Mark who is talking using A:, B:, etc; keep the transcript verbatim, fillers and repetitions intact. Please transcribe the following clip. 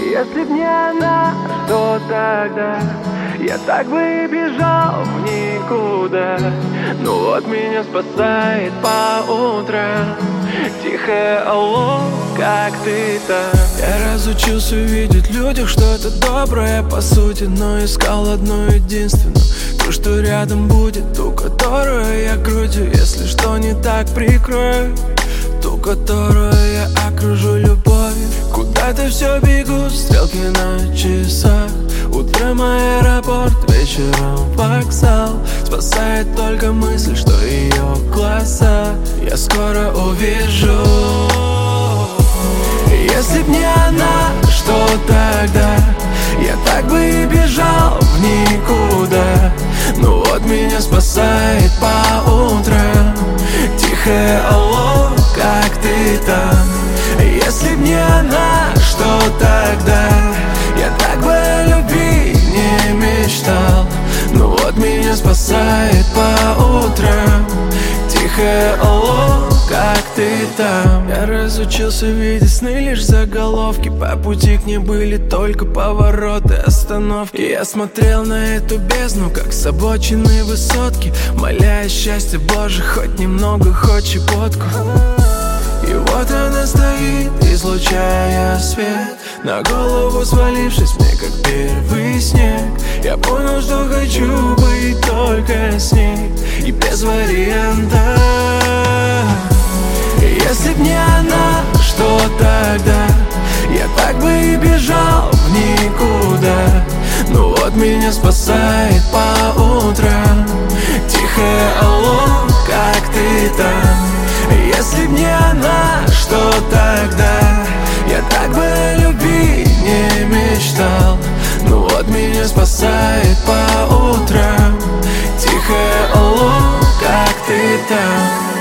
A: Если б не она, что тогда? Я так бы и бежал в никуда. Ну вот меня спасает по утрам тихое алло, как ты там?
B: Я разучился видеть в людях что-то доброе по сути, но искал одну единственную, ту, что рядом будет, ту, которую я грудью, если что не так, прикрою, ту, которую я окружу любовью. Куда-то все бегут стрелки на часах. Утром аэропорт, вечером вокзал. Спасает только мысль, что ее глаза я скоро увижу. Если б не она, что тогда? Я так бы и бежал в никуда. Ну вот меня спасает по утрам тихое алло, как ты там? Если б не она, что тогда? Я так бы о любви не мечтал. Ну вот меня спасает по утрам тихое алло, как ты там? Я разучился видеть сны, лишь заголовки. По пути к ней были только повороты, остановки. Я смотрел на эту бездну, как с обочины высотки, молясь счастье Боже, хоть немного, хоть щепотку. И вот она стоит, излучая свет, на голову свалившись мне, как первый снег. Я понял, что хочу быть только с ней и без варианта. Если б не она, что тогда? Я так бы и бежал в никуда. Ну вот меня спасает по утрам тихое алло, как ты там? Если б не она, что тогда? Я так бы о любви не мечтал. Ну вот меня спасает по утрам тихое алло, как ты там?